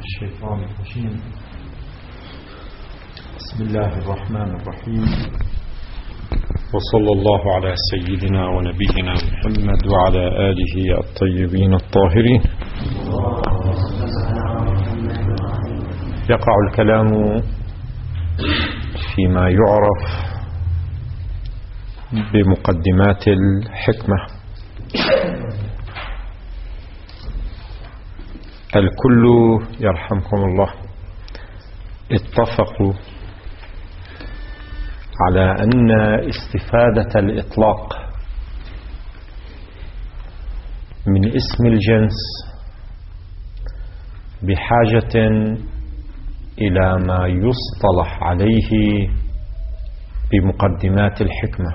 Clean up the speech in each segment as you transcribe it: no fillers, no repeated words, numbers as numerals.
الشيطان الرجيم. بسم الله الرحمن الرحيم، وصلى الله على سيدنا ونبينا محمد وعلى آله الطيبين الطاهرين. يقع الكلام فيما يعرف بمقدمات الحكمة. الكل يرحمكم الله اتفقوا على أن استفادة الإطلاق من اسم الجنس بحاجة إلى ما يصطلح عليه بمقدمات الحكمة،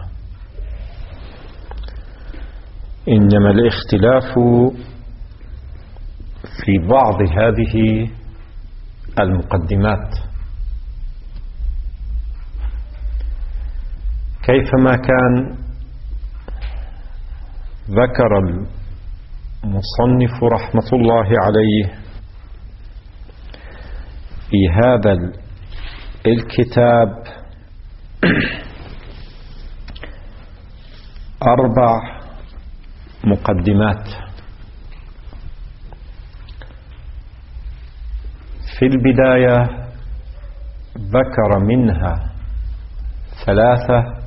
إنما الاختلاف في بعض هذه المقدمات. كيفما كان ذكر المصنف رحمة الله عليه في هذا الكتاب 4 مقدمات. في البداية ذكر منها 3،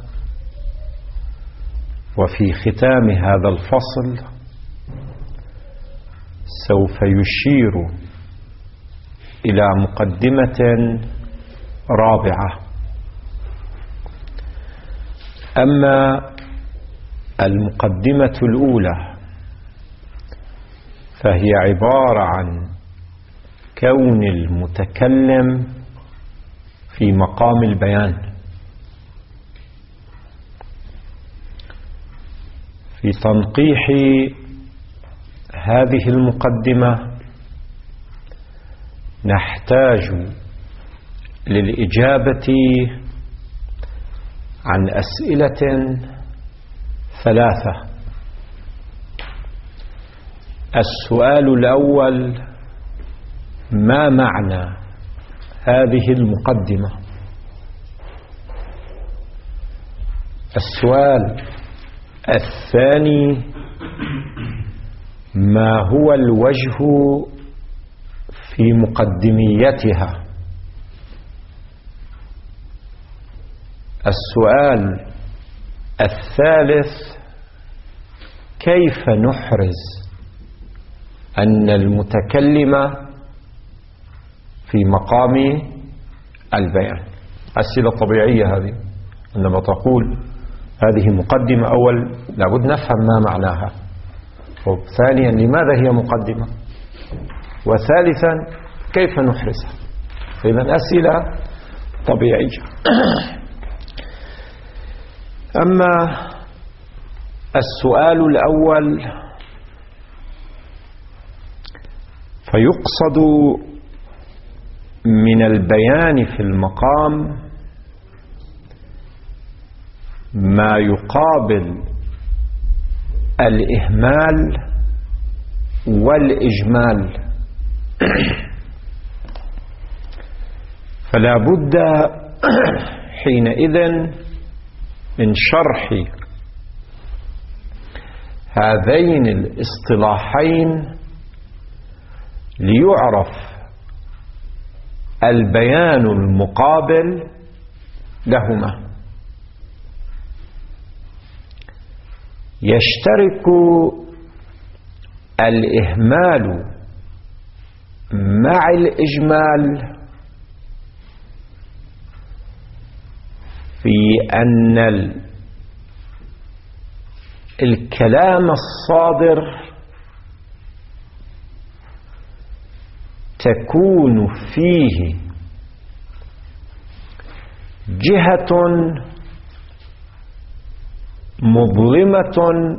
وفي ختام هذا الفصل سوف يشير إلى مقدمة رابعة. أما المقدمة الأولى فهي عبارة عن كون المتكلم في مقام البيان. في تنقيح هذه المقدمة نحتاج للإجابة عن أسئلة 3. السؤال الأول: ما معنى هذه المقدمة؟ السؤال الثاني: ما هو الوجه في مقدميتها؟ السؤال الثالث: كيف نحرز أن المتكلم في مقام البيان؟ أسئلة طبيعية هذه. عندما تقول هذه مقدمة، أول لابد نفهم ما معناها، وثانيا لماذا هي مقدمة، وثالثا كيف نحرزها. إذن أسئلة طبيعية. أما السؤال الأول فيقصد من البيان في المقام ما يقابل الإهمال والإجمال. فلا بد حينئذ من شرح هذين الاصطلاحين ليعرف البيان المقابل لهما. يشترك الإهمال مع الإجمال في أن الكلام الصادر تكون فيه جهة مظلمة،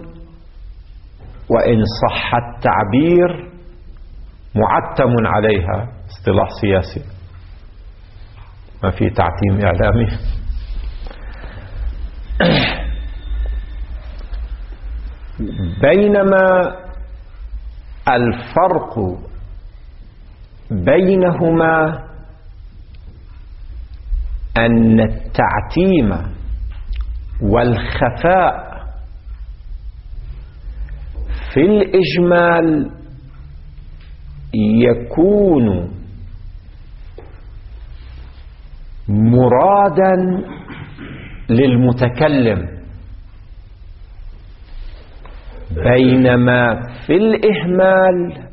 وإن صح التعبير معتم عليها. اصطلاح سياسي، ما في تعتيم إعلامي. بينما الفرق بينهما أن التعتيم والخفاء في الإجمال يكون مرادا للمتكلم، بينما في الإهمال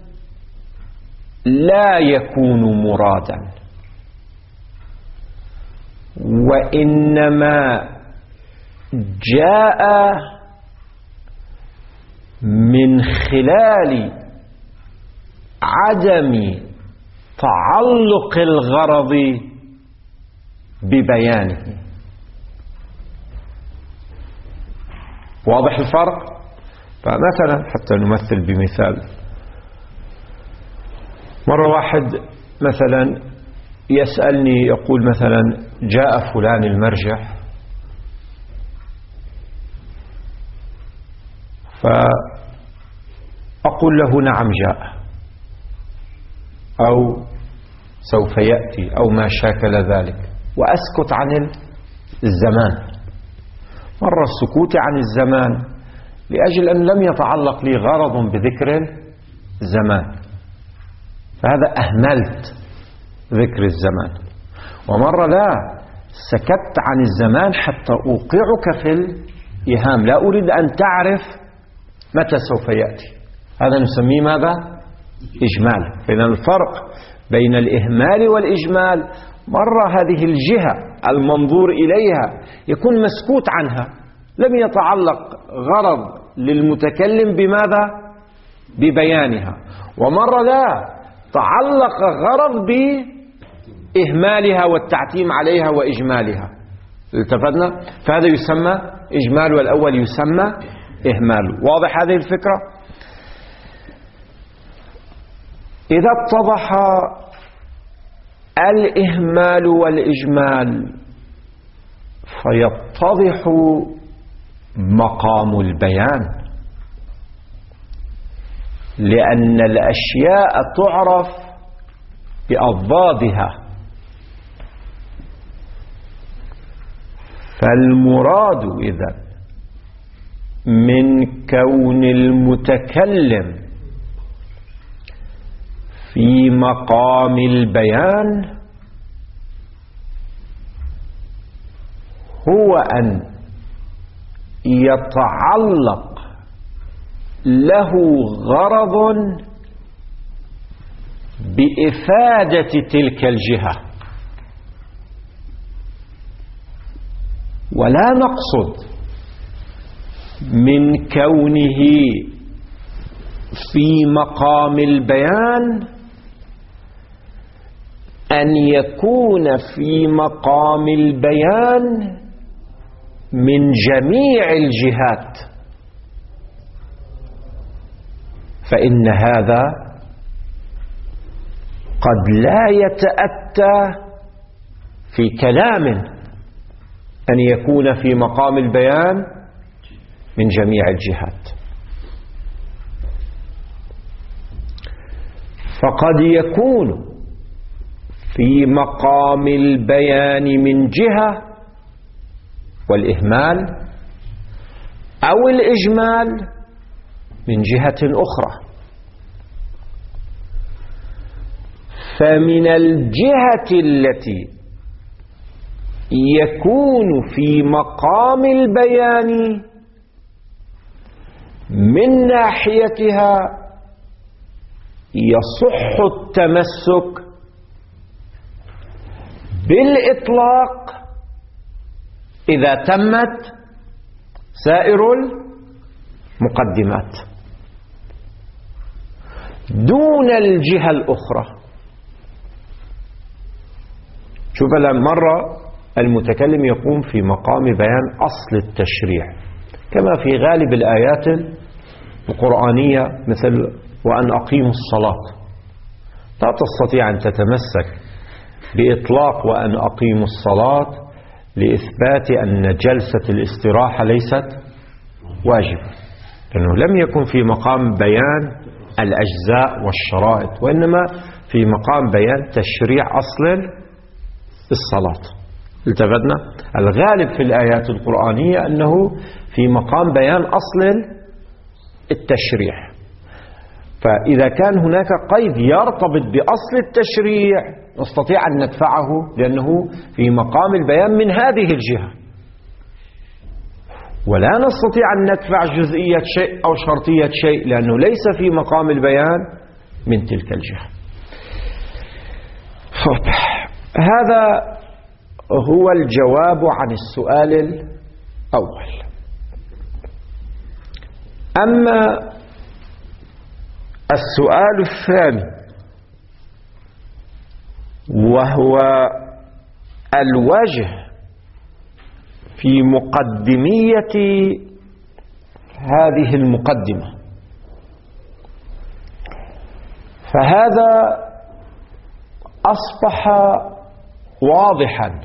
لا يكون مرادا، وإنما جاء من خلال عدم تعلق الغرض ببيانه. واضح الفرق؟ فمثلا حتى نمثل بمثال، مرة واحد مثلا يسألني يقول مثلا جاء فلان المرجع، فأقول له نعم جاء، أو سوف يأتي، أو ما شاكل ذلك، وأسكت عن الزمان. مرة السكوت عن الزمان لأجل أن لم يتعلق لي غرض بذكر الزمان، فهذا أهملت ذكر الزمان. ومرة لا، سكت عن الزمان حتى أوقعك في الإيهام، لا أريد أن تعرف متى سوف يأتي. هذا نسميه ماذا؟ إجمال. فإن الفرق بين الإهمال والإجمال، مرة هذه الجهة المنظور إليها يكون مسكوت عنها، لم يتعلق غرض للمتكلم بماذا؟ ببيانها. ومرة لا، تعلق غرض بإهمالها والتعتيم عليها وإجمالها. التفتنا؟ فهذا يسمى إجمال، والأول يسمى إهمال. واضح هذه الفكرة؟ إذا اتضح الإهمال والإجمال فيتضح مقام البيان، لأن الأشياء تعرف بأضدادها. فالمراد إذن من كون المتكلم في مقام البيان هو أن يتعلق له غرض بإفادة تلك الجهة، ولا نقصد من كونه في مقام البيان أن يكون في مقام البيان من جميع الجهات، فإن هذا قد لا يتأتى في كلام أن يكون في مقام البيان من جميع الجهات. فقد يكون في مقام البيان من جهة والإهمال، أو الإجمال من جهة أخرى. فمن الجهة التي يكون في مقام البيان من ناحيتها يصح التمسك بالإطلاق إذا تمت سائر المقدمات دون الجهة الأخرى. شوف مرة المتكلم يقوم في مقام بيان أصل التشريع، كما في غالب الآيات القرآنية، مثل وأن أقيموا الصلاة. لا تستطيع أن تتمسك بإطلاق وأن أقيموا الصلاة لإثبات أن جلسة الاستراحة ليست واجبة، لأنه لم يكن في مقام بيان الأجزاء والشرائط، وإنما في مقام بيان تشريع أصل الصلاة. التفتنا الغالب في الآيات القرآنية أنه في مقام بيان أصل التشريع. فإذا كان هناك قيد يرتبط بأصل التشريع نستطيع أن ندفعه لأنه في مقام البيان من هذه الجهة، ولا نستطيع أن ندفع جزئية شيء أو شرطية شيء لأنه ليس في مقام البيان من تلك الجهة. هذا هو الجواب عن السؤال الأول. أما السؤال الثاني وهو الوجه في مقدمية هذه المقدمة، فهذا أصبح واضحا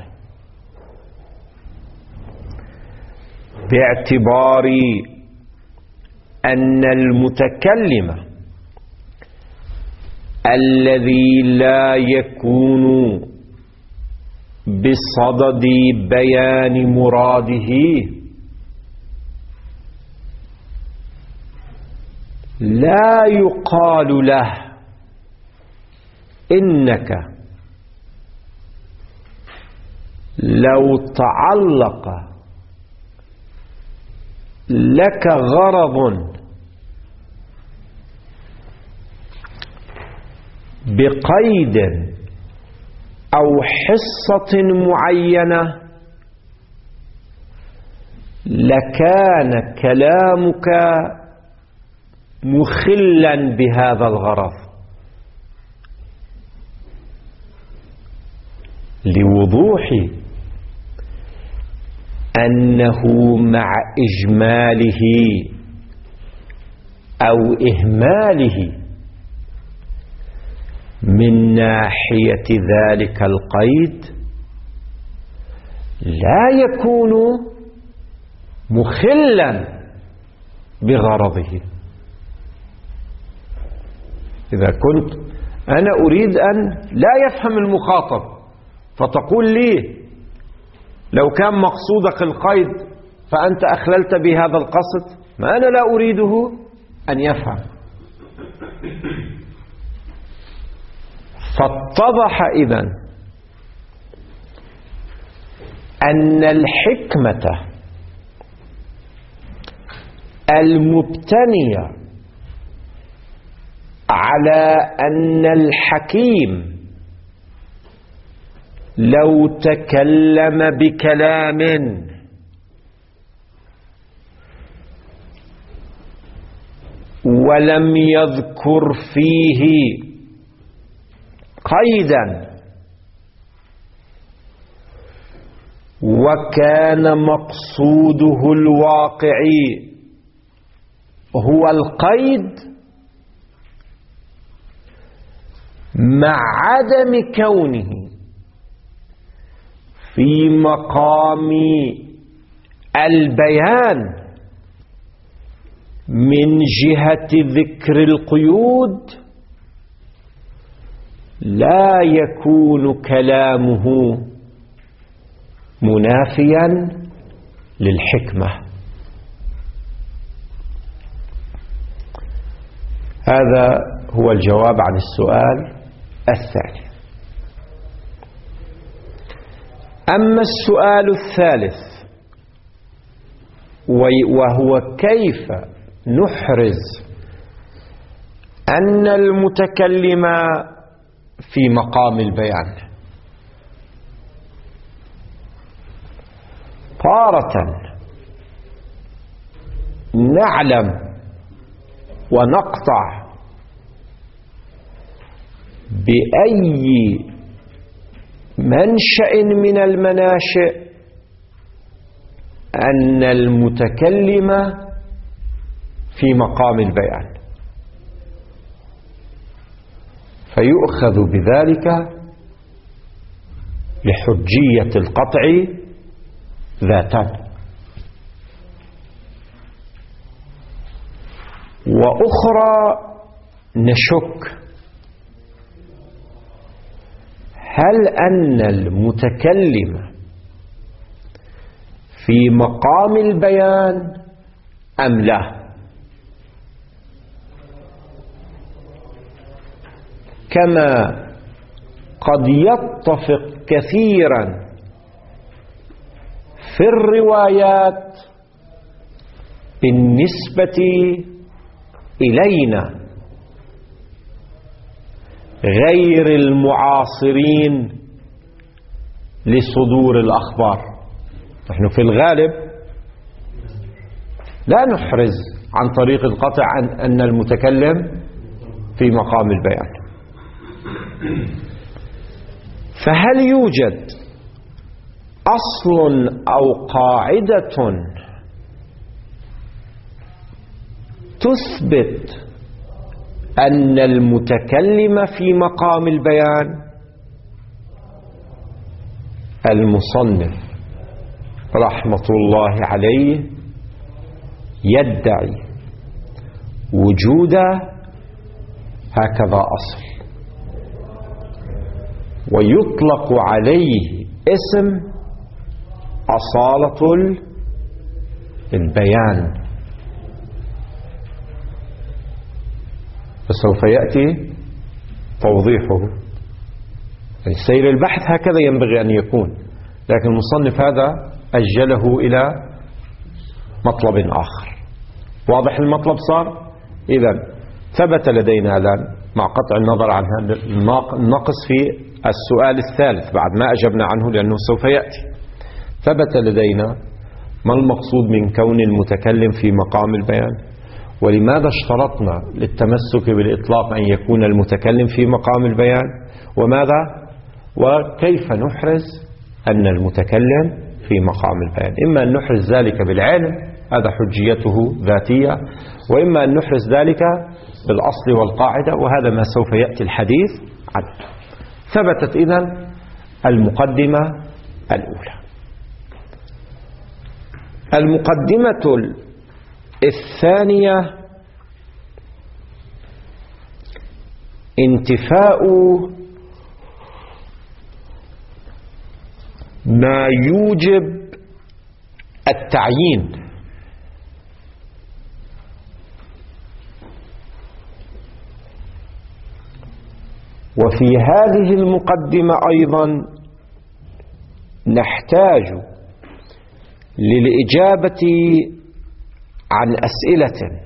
باعتبار أن المتكلم الذي لا يكون بصدد بيان مراده لا يقال له إنك لو تعلق لك غرض بقيد أو حصة معينة لكان كلامك مخلا بهذا الغرض، لوضوح أنه مع إجماله أو إهماله من ناحية ذلك القيد لا يكون مخلا بغرضه. إذا كنت أنا أريد أن لا يفهم المخاطب فتقول لي لو كان مقصودك القيد فأنت أخللت بهذا القصد، ما أنا لا أريده أن يفهم. فاتضح إذن أن الحكمة المبتنية على أن الحكيم لو تكلم بكلام ولم يذكر فيه قيدا وكان مقصوده الواقعي هو القيد مع عدم كونه في مقام البيان من جهة ذكر القيود، لا يكون كلامه منافيا للحكمة. هذا هو الجواب عن السؤال الثاني. أما السؤال الثالث وهو كيف نحرز أن المتكلم في مقام البيان، تارة نعلم ونقطع بأي منشأ من المناشئ أن المتكلم في مقام البيان، فيؤخذ بذلك لحجية القطع ذاتا، وأخرى نشك هل أن المتكلم في مقام البيان أم لا؟ كما قد يتفق كثيرا في الروايات بالنسبة إلينا غير المعاصرين لصدور الأخبار. نحن في الغالب لا نحرز عن طريق القطع أن المتكلم في مقام البيان. فهل يوجد أصل أو قاعدة تثبت أن المتكلم في مقام البيان؟ المصنف رحمة الله عليه يدعي وجود هكذا أصل، ويطلق عليه اسم أصالة البيان. فسوف يأتي توضيحه. سير البحث هكذا ينبغي أن يكون، لكن المصنف هذا أجله إلى مطلب آخر. واضح المطلب صار؟ إذن ثبت لدينا الآن مع قطع النظر عن هذا النقص في السؤال الثالث بعد ما أجبنا عنه لأنه سوف يأتي. ثبت لدينا ما المقصود من كون المتكلم في مقام البيان، ولماذا اشترطنا للتمسك بالإطلاق أن يكون المتكلم في مقام البيان، وماذا وكيف نحرز أن المتكلم في مقام البيان. إما أن نحرز ذلك بالعلم، هذا حجيته ذاتية، وإما أن نحرز ذلك بالأصل والقاعدة، وهذا ما سوف يأتي الحديث عنه. ثبتت إذن المقدمة الأولى. المقدمة الثانية انتفاء ما يوجب التعيين. وفي هذه المقدمة أيضا نحتاج للإجابة عن أسئلة،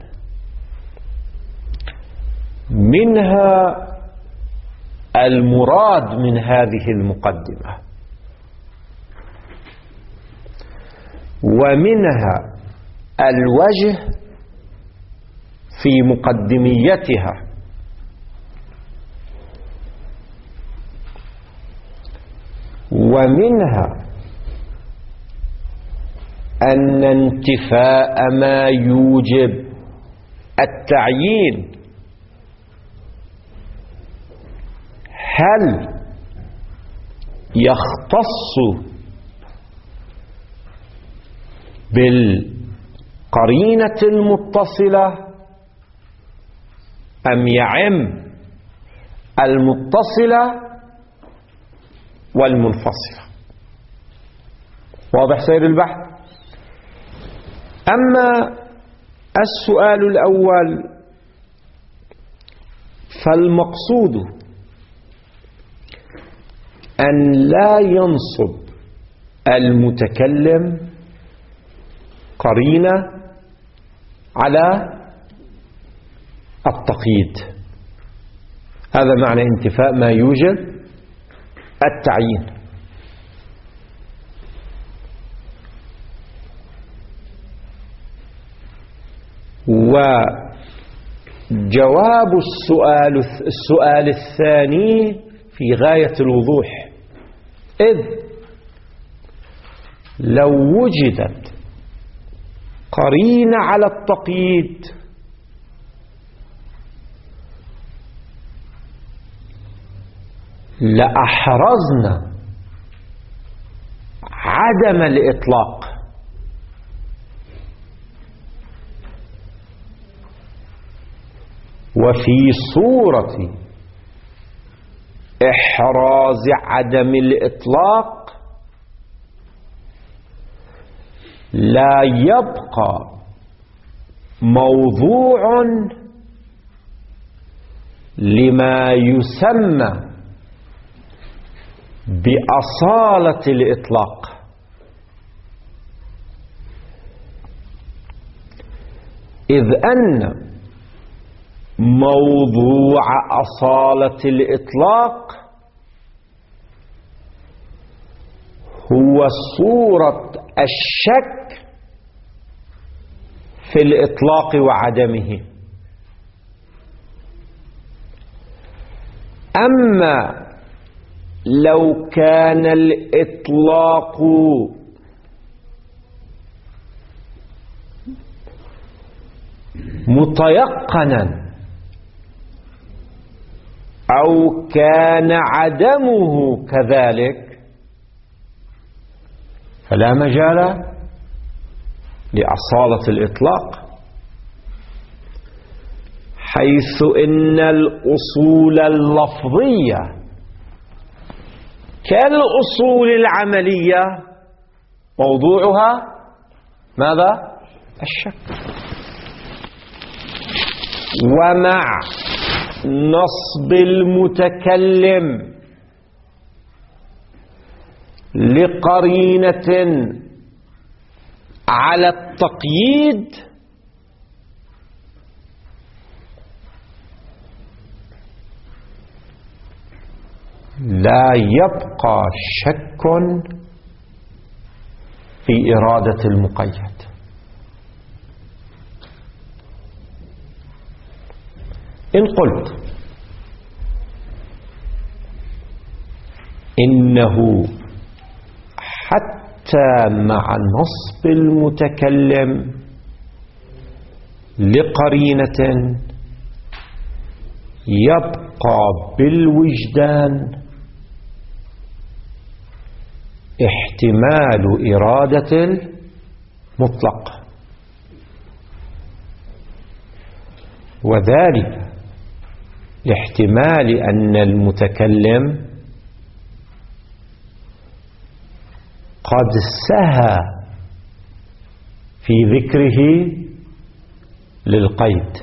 منها المراد من هذه المقدمة، ومنها الوجه في مقدميتها، ومنها أن انتفاء ما يوجب التعيين هل يختص بالقرينة المتصلة أم يعم المتصلة والمنفصلة. واضح سير البحث؟ أما السؤال الأول فالمقصود أن لا ينصب المتكلم قرينة على التقييد. هذا معنى انتفاء ما يوجب التعيين. وجواب السؤال الثاني في غاية الوضوح، إذ لو وجدت قرينة على التقييد لأحرزنا عدم الإطلاق، وفي صورة إحراز عدم الإطلاق لا يبقى موضوع لما يسمى بأصالة الإطلاق، إذ أن موضوع أصالة الإطلاق هو صورة الشك في الإطلاق وعدمه. أما لو كان الإطلاق متيقنا أو كان عدمه كذلك فلا مجال لأصالة الإطلاق، حيث إن الأصول اللفظية كالأصول العملية موضوعها ماذا؟ الشك. ومع نصب المتكلم لقرينة على التقييد لا يبقى شك في إرادة المقيد. إن قلت إنه حتى مع نصب المتكلم لقرينة يبقى بالوجدان احتمال إرادة المطلق، وذلك لاحتمال أن المتكلم قد سهى في ذكره للقيد.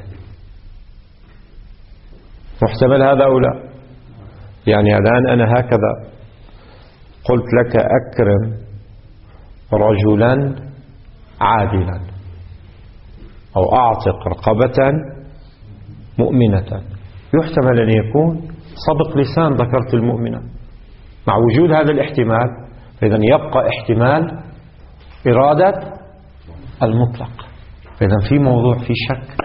محتمل هذا أو لا؟ يعني الآن أنا هكذا قلت لك أكرم رجلا عادلا أو أعتق رقبة مؤمنة، يحتمل أن يكون صدق لسان ذكرت المؤمنة مع وجود هذا الاحتمال، فإذا يبقى احتمال إرادة المطلق، فإذا في موضوع في شك.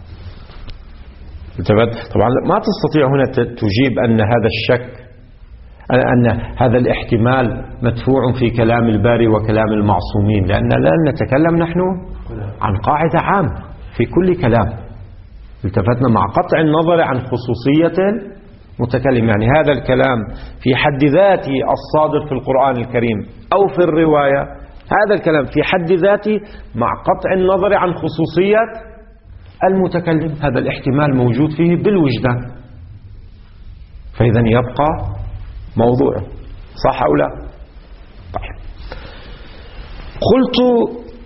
طبعا ما تستطيع هنا تجيب أن هذا الشك أن هذا الاحتمال مدفوع في كلام الباري وكلام المعصومين، لأن لا نتكلم نحن عن قاعدة عامة في كل كلام، التفتنا مع قطع النظر عن خصوصية المتكلم. يعني هذا الكلام في حد ذاته الصادر في القرآن الكريم أو في الرواية، هذا الكلام في حد ذاته مع قطع النظر عن خصوصية المتكلم، هذا الاحتمال موجود فيه بالوجدان، فإذا يبقى موضوعه. صح أو لا؟ طيب. قلت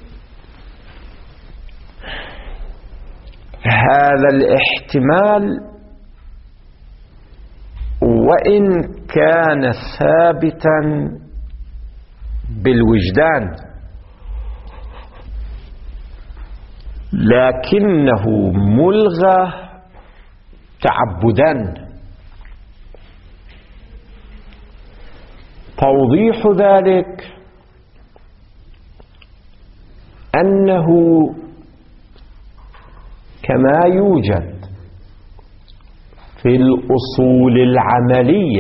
هذا الاحتمال وإن كان ثابتا بالوجدان لكنه ملغى تعبدا. توضيح ذلك أنه كما يوجد في الأصول العملية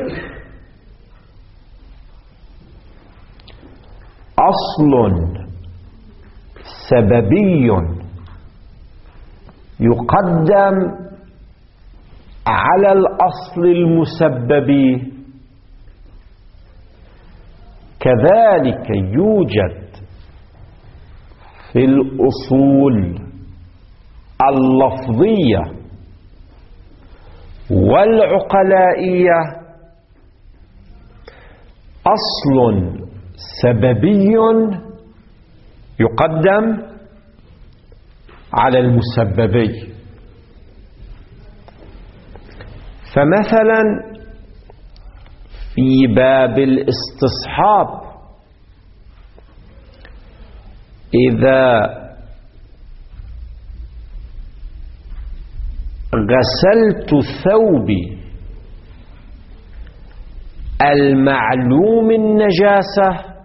أصل سببي يقدم على الأصل المسبب، كذلك يوجد في الأصول اللفظية والعقلائية أصل سببي يقدم على المسببي. فمثلا في باب الاستصحاب إذا غسلت ثوبي المعلوم النجاسة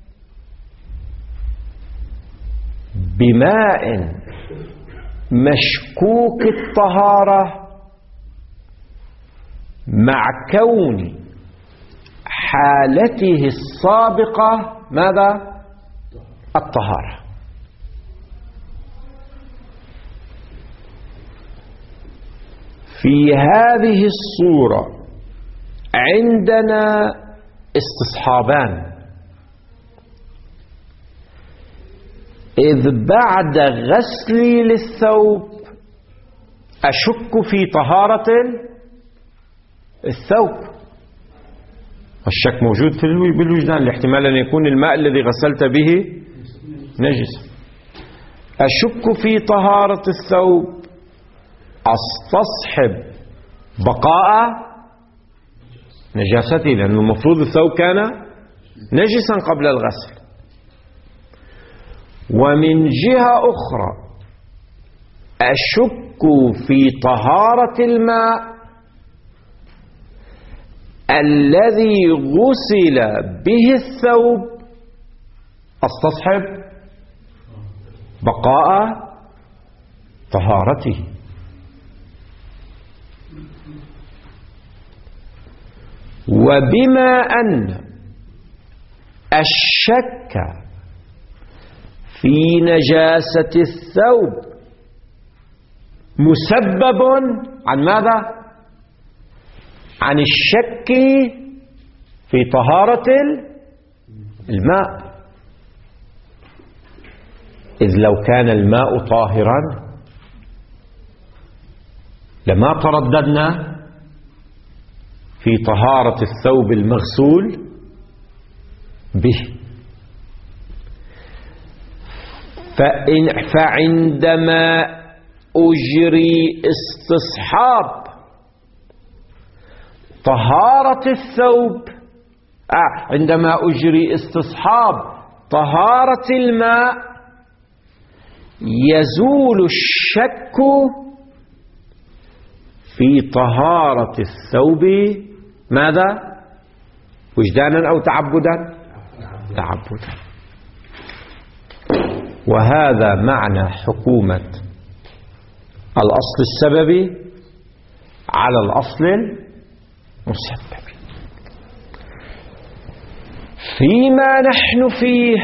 بماء مشكوك الطهارة مع كون حالته السابقة ماذا؟ الطهارة. في هذه الصورة عندنا استصحابان، إذ بعد غسلي للثوب أشك في طهارة الثوب، والشك موجود بالوجدان، الاحتمال أن يكون الماء الذي غسلت به نجس. أشك في طهارة الثوب، أستصحب بقاء نجاسته، لأنه المفروض الثوب كان نجسا قبل الغسل. ومن جهة أخرى أشك في طهارة الماء الذي غسل به الثوب، أستصحب بقاء طهارته. وبما أن الشك في نجاسة الثوب مسبب عن ماذا؟ عن الشك في طهارة الماء، إذ لو كان الماء طاهرا لما ترددنا في طهارة الثوب المغسول به. فعندما أجري استصحاب طهارة الثوب، عندما أجري استصحاب طهارة الماء، يزول الشك في طهارة الثوب ماذا؟ وجدانا أو تعبدا؟ تعبدا. وهذا معنى حكومة الأصل السببي على الأصل المسبب. فيما نحن فيه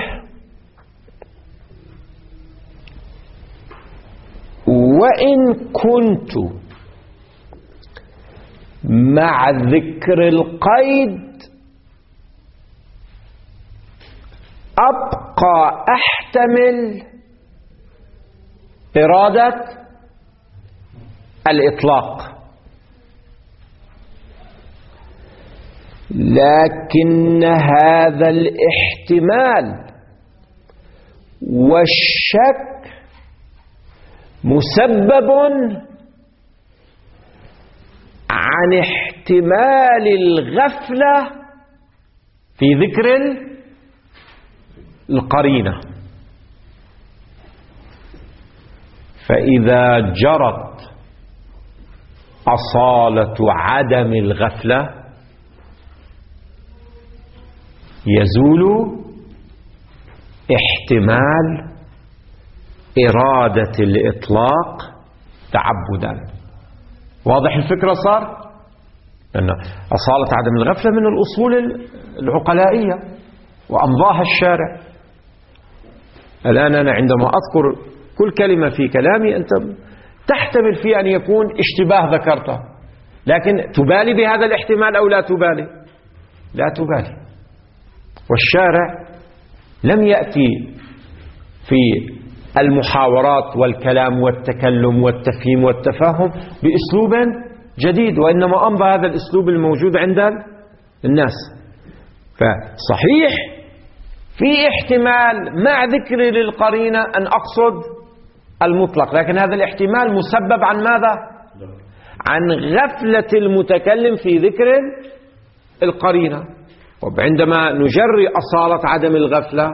وإن كنت مع ذكر القيد أبقى أحتمل إرادة الإطلاق، لكن هذا الاحتمال والشك مسبب عن احتمال الغفلة في ذكر القرينة. فإذا جرت أصالة عدم الغفلة يزول احتمال إرادة الإطلاق تعبدا. واضح الفكرة صار؟ لأن أصالة عدم الغفلة من الأصول العقلائية وأمضاها الشارع. الآن أنا عندما أذكر كل كلمة في كلامي أنت تحتمل فيه أن يكون اشتباه ذكرته، لكن تبالي بهذا الاحتمال أو لا تبالي؟ لا تبالي. والشارع لم يأتي في المحاورات والكلام والتكلم والتفهيم والتفاهم بأسلوب جديد، وإنما أمضى هذا الأسلوب الموجود عند الناس. فصحيح في احتمال مع ذكر للقرينة أن أقصد المطلق، لكن هذا الاحتمال مسبب عن ماذا؟ عن غفلة المتكلم في ذكر القرينة. وعندما نجري أصالة عدم الغفلة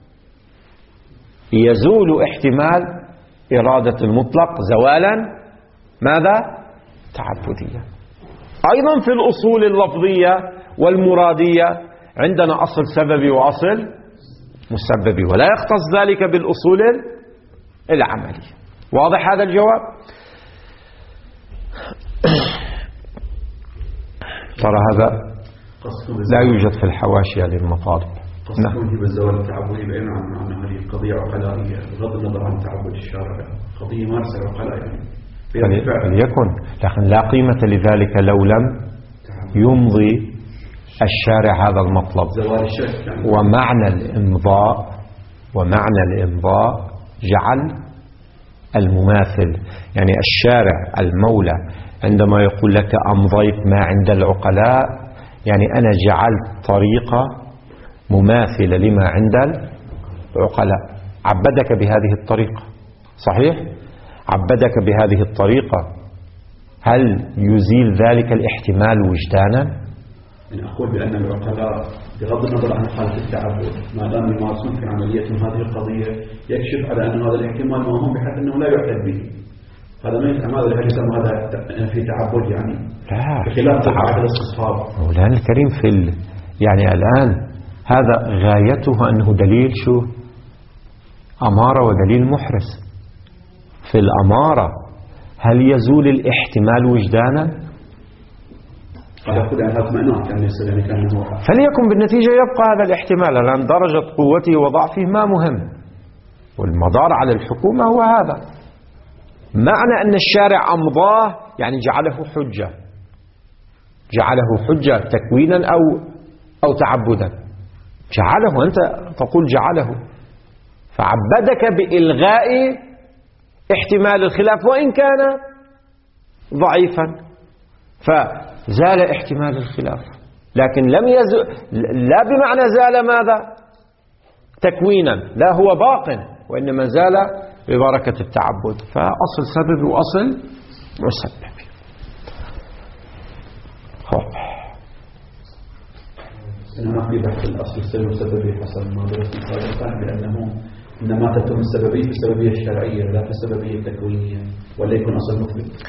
يزول احتمال إرادة المطلق زوالا ماذا؟ تعبديا. أيضا في الأصول اللفظية والمرادية عندنا أصل سببي وأصل مسببي، ولا يختص ذلك بالأصول العملية. واضح هذا الجواب؟ ترى هذا لا يوجد في الحواشي للمطالب. قصده بالزوال التعبدي بعيدا عن أن هذه قضية عقلائية بغض النظر عن تعبد الشارع، قضية مارسة عقلاء فليكن، لكن لا قيمة لذلك لو لم يمضي الشارع هذا المطلب. ومعنى الإمضاء جعل المماثل، يعني الشارع المولى عندما يقول لك أمضيت ما عند العقلاء، يعني أنا جعلت طريقة مماثلة لما عند العقلاء، عبدك بهذه الطريقة. صحيح؟ عبدك بهذه الطريقة، هل يزيل ذلك الاحتمال وجدانا؟ أنا أقول بأن العقلاء بغض النظر عن حالة التعبد ما دام يمارسون في عملية هذه القضية يكشف على أن هذا الاحتمال موهوم بحيث أنه لا يعتد به. هذا ما يسمى هذا في تعبد، يعني لا، بخلاف تعبد الاستصحاب. مولانا الكريم يعني الآن هذا غايته أنه دليل شو؟ أمارة ودليل محرز. في الأمارة هل يزول الاحتمال وجدانا؟ فليكن بالنتيجة يبقى هذا الاحتمال، لأن درجة قوته وضعفه ما مهم، والمدار على الحكومة هو هذا. معنى أن الشارع أمضاه يعني جعله حجة تكوينا أو تعبدا. جعله، أنت تقول جعله، فعبدك بإلغاء احتمال الخلاف وإن كان ضعيفا، فزال احتمال الخلاف، لكن لم يزل، لا بمعنى زال ماذا؟ تكوينا، لا، هو باق، وإنما زال ببركة التعبد. فأصل سبب وأصل مسبب. إنما في بحث الأصل السبب والسببية حسب ما درسنا سابقا بأنه إنما تتم السببية في السببية الشرعية لا في السببية التكوينية، ولا يكون أصل مثبت.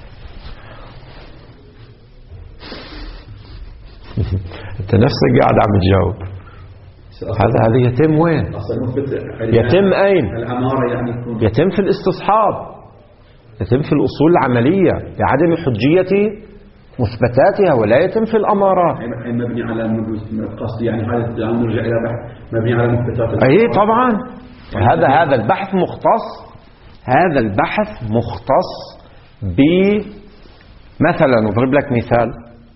أنت نفسك قاعد عم تجاوب. هذا يتم وين؟ يتم أين؟ العمارة يعني يتم في الاستصحاب، يتم في الأصول العملية لعدم حجية مثبتاتها، ولا يتم في الأمارات. مبني على القصد، يعني هذا نرجع إلى بحث مبني على مثبتات. أي طبعا، هذا البحث مختص، هذا البحث مختص مثلا نضرب لك مثال.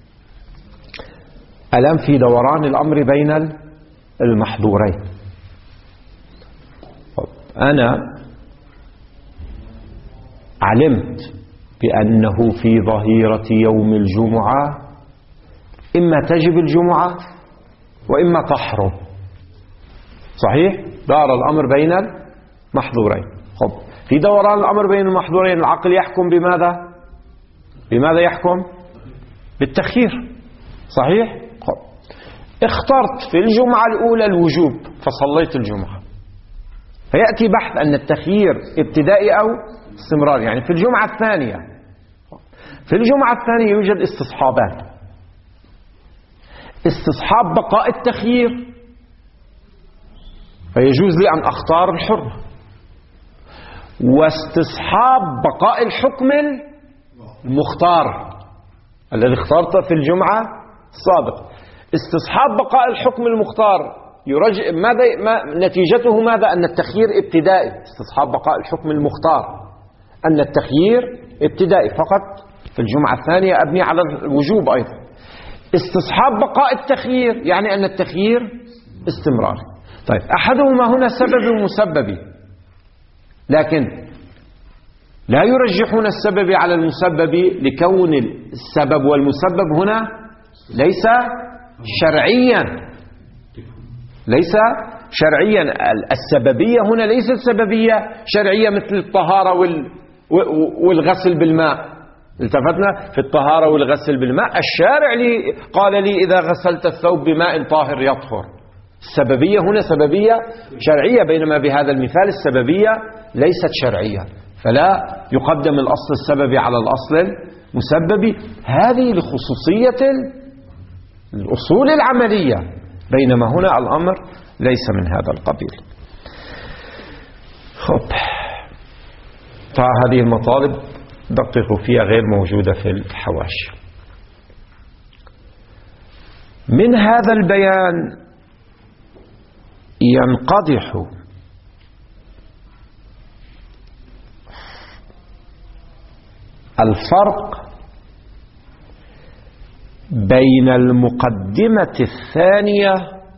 الآن في دوران الأمر بين المحظورين. أنا علمت بأنه في ظهيرة يوم الجمعة إما تجب الجمعة وإما تحرم. صحيح؟ دار الأمر بين المحظورين. في دوران الأمر بين المحظورين العقل يحكم بماذا يحكم؟ بالتخيير. صحيح؟ اخترت في الجمعة الأولى الوجوب فصليت الجمعة، فيأتي بحث أن التخيير ابتدائي أو استمرار. يعني في الجمعة الثانية يوجد استصحابان: استصحاب بقاء التخيير، فيجوز لي أن أختار الحرمة، واستصحاب بقاء الحكم المختار الذي اخترته في الجمعة السابقة. استصحاب بقاء الحكم المختار نتيجته ماذا؟ أن التخيير ابتدائي. استصحاب بقاء الحكم المختار أن التخيير ابتدائي فقط. في الجمعة الثانية أبني على الوجوب أيضا. استصحاب بقاء التخيير يعني أن التخيير استمراري. طيب، أحدهما هنا سبب ومسببي، لكن لا يرجحون السبب على المسبب لكون السبب والمسبب هنا ليس شرعيا، ليس شرعيا. السببية هنا ليست سببية شرعية مثل الطهارة والغسل بالماء. التفتنا في الطهارة والغسل بالماء، الشارع قال لي إذا غسلت الثوب بماء طاهر يطهر. السببية هنا سببية شرعية، بينما بهذا المثال السببية ليست شرعية، فلا يقدم الأصل السببي على الأصل المسببي. هذه لخصوصية الأصول العملية، بينما هنا الأمر ليس من هذا القبيل. هذه المطالب دققوا فيها، غير موجودة في الحواشي. من هذا البيان ينقضح الفرق بين المقدمة الثانية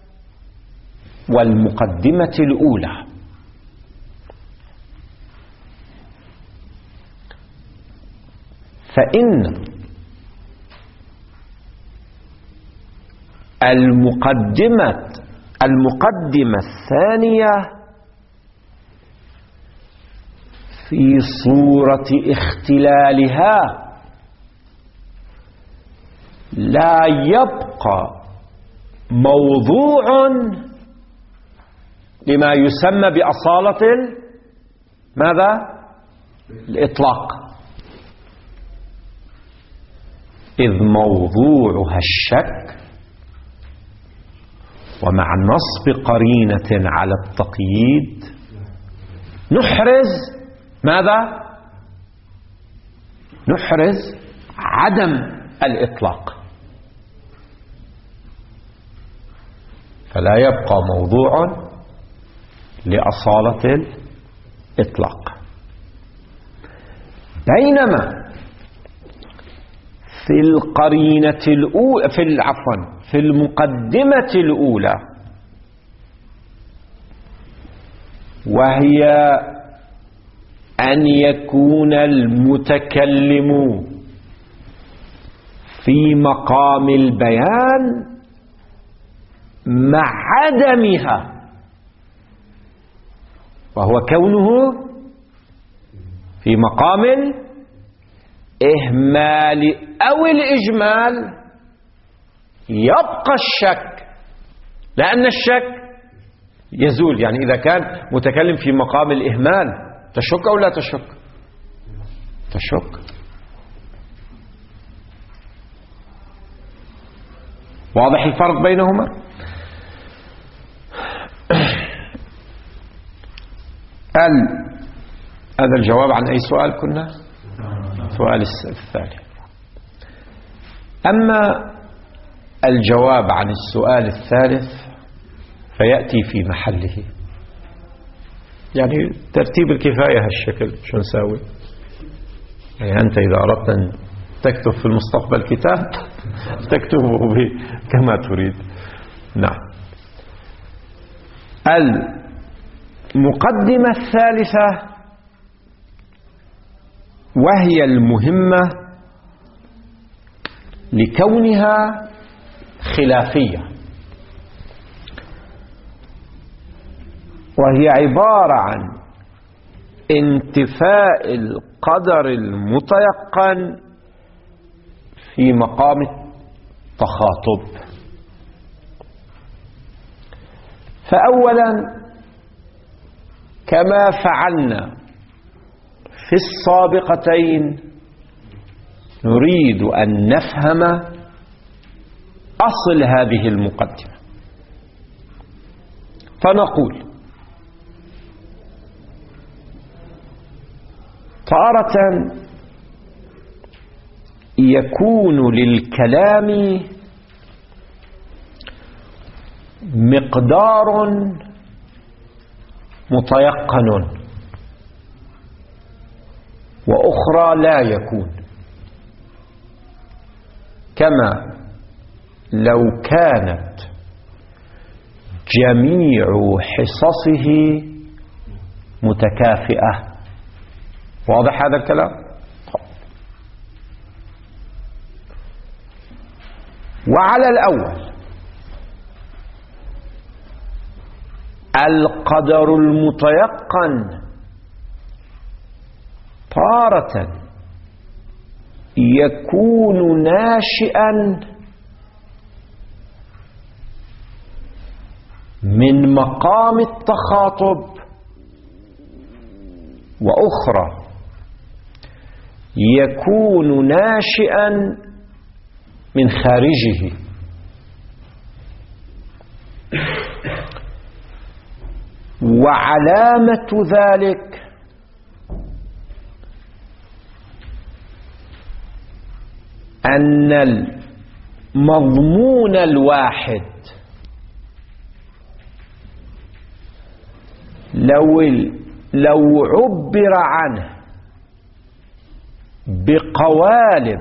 والمقدمة الأولى. فإن المقدمة الثانية في صورة اختلالها لا يبقى موضوع لما يسمى بأصالة ماذا؟ الإطلاق، إذ موضوعها الشك، ومع نصب قرينة على التقييد نحرز ماذا؟ نحرز عدم الإطلاق، فلا يبقى موضوع لأصالة الإطلاق. بينما في القرينة الأولى في المقدمة الأولى، وهي أن يكون المتكلم في مقام البيان مع عدمها، وهو كونه في مقام الإهمال أو الإجمال، يبقى الشك، لأن الشك يزول. يعني إذا كان متكلم في مقام الإهمال تشك أو لا تشك؟ تشك. واضح الفرق بينهما؟ هذا الجواب عن أي سؤال كنا؟ سؤال الثالث. أما الجواب عن السؤال الثالث فيأتي في محله. يعني ترتيب الكفاية هالشكل شو نساوي؟ يعني أنت إذا أردت أن تكتب في المستقبل كتاب تكتبه كما تريد. نعم. المقدمة الثالثة وهي المهمة لكونها خلافية، وهي عبارة عن انتفاء القدر المتيقن في مقام التخاطب. فأولا كما فعلنا في السابقتين نريد أن نفهم أصل هذه المقدمة، فنقول تارة يكون للكلام مقدار متيقن، وأخرى لا يكون، كما لو كانت جميع حصصه متكافئة. واضح هذا الكلام؟ وعلى الأول القدر المتيقن تارة يكون ناشئا من مقام التخاطب، وأخرى يكون ناشئا من خارجه. وعلامة ذلك أن المضمون الواحد لو عبر عنه بقوالب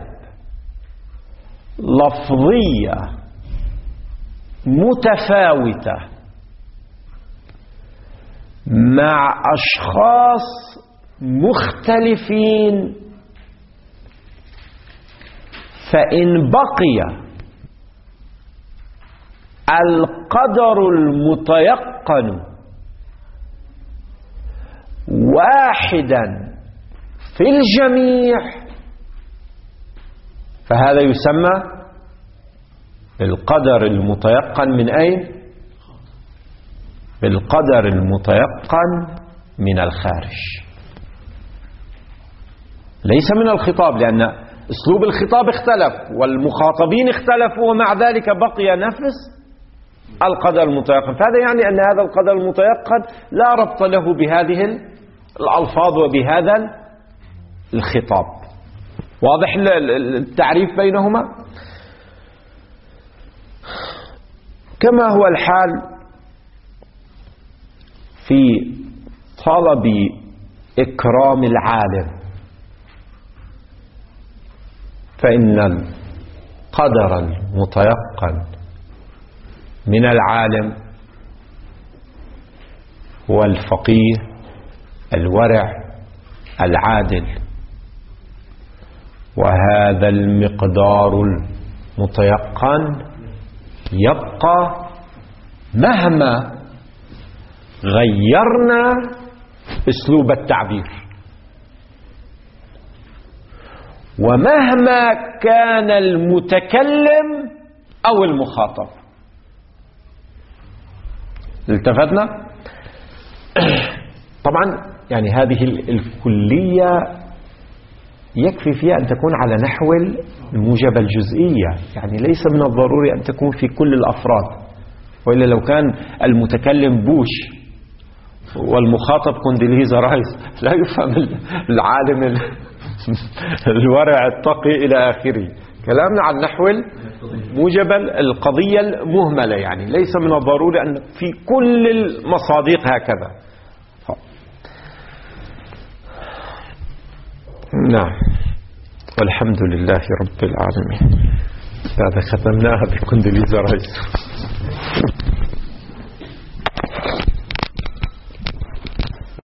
لفظية متفاوتة مع أشخاص مختلفين، فإن بقي القدر المتيقن واحدا في الجميع فهذا يسمى القدر المتيقن من أين؟ بالقدر المتيقن من الخارج، ليس من الخطاب، لأن أسلوب الخطاب اختلف والمخاطبين اختلفوا، ومع ذلك بقي نفس القدر المتيقن. فهذا يعني أن هذا القدر المتيقن لا ربط له بهذه الألفاظ وبهذا الخطاب. واضح التعريف بينهما؟ كما هو الحال في طلب إكرام العالم، فإن القدر المتيقن من العالم هو الفقيه الورع العادل، وهذا المقدار المتيقن يبقى مهما غيرنا أسلوب التعبير، ومهما كان المتكلم أو المخاطب. التفتنا؟ طبعا يعني هذه الكلية يكفي فيها أن تكون على نحو الموجبة الجزئية، يعني ليس من الضروري أن تكون في كل الأفراد، وإلا لو كان المتكلم بوش والمخاطب كونديليزا رايس لا يفهم العالم الورع التقي إلى آخره. كلامنا عن نحو موجب القضية المهملة، يعني ليس من الضروري أن في كل المصادق هكذا. نعم، والحمد لله رب العالمين. هذا ختمناها بكونديليزا رايس.